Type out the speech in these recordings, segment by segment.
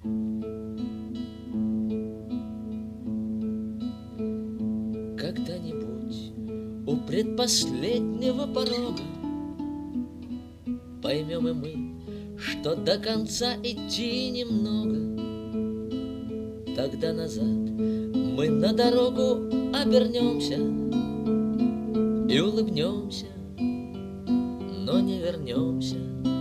Когда-нибудь у предпоследнего порога поймем и мы, что до конца идти немного. Тогда назад мы на дорогу обернемся и улыбнемся, но не вернемся.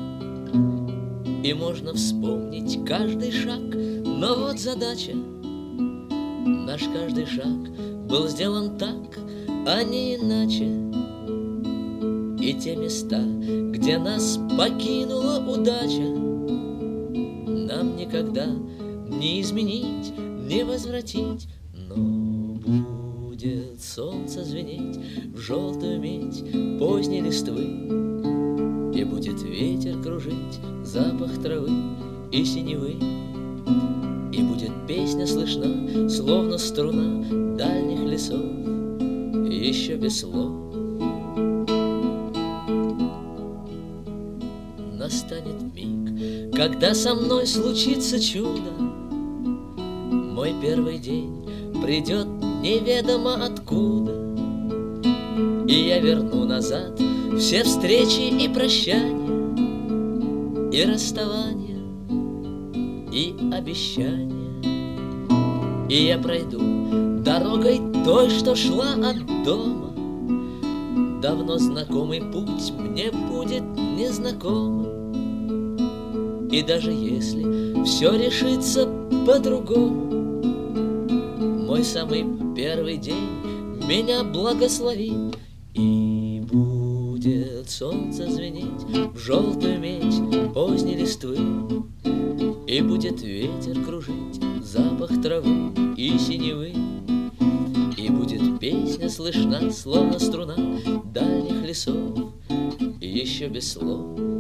И можно вспомнить каждый шаг, но вот задача: наш каждый шаг был сделан так, а не иначе. И те места, где нас покинула удача, нам никогда не изменить, не возвратить. Но будет солнце звенеть в желтую медь поздней листвы, и будет ветер кружить запах травы и синевы, и будет песня слышна, словно струна дальних лесов, еще без слов. Настанет миг, когда со мной случится чудо. Мой первый день придет неведомо откуда, и я верну назад все встречи и прощания, и расставания, и обещания. И я пройду дорогой той, что шла от дома. Давно знакомый путь мне будет незнакомым. И даже если все решится по-другому, мой самый первый день меня благословит. И будет солнце звенеть в желтую медь поздней листвы, и будет ветер кружить запах травы и синевы, и будет песня слышна, словно струна дальних лесов, еще без слов.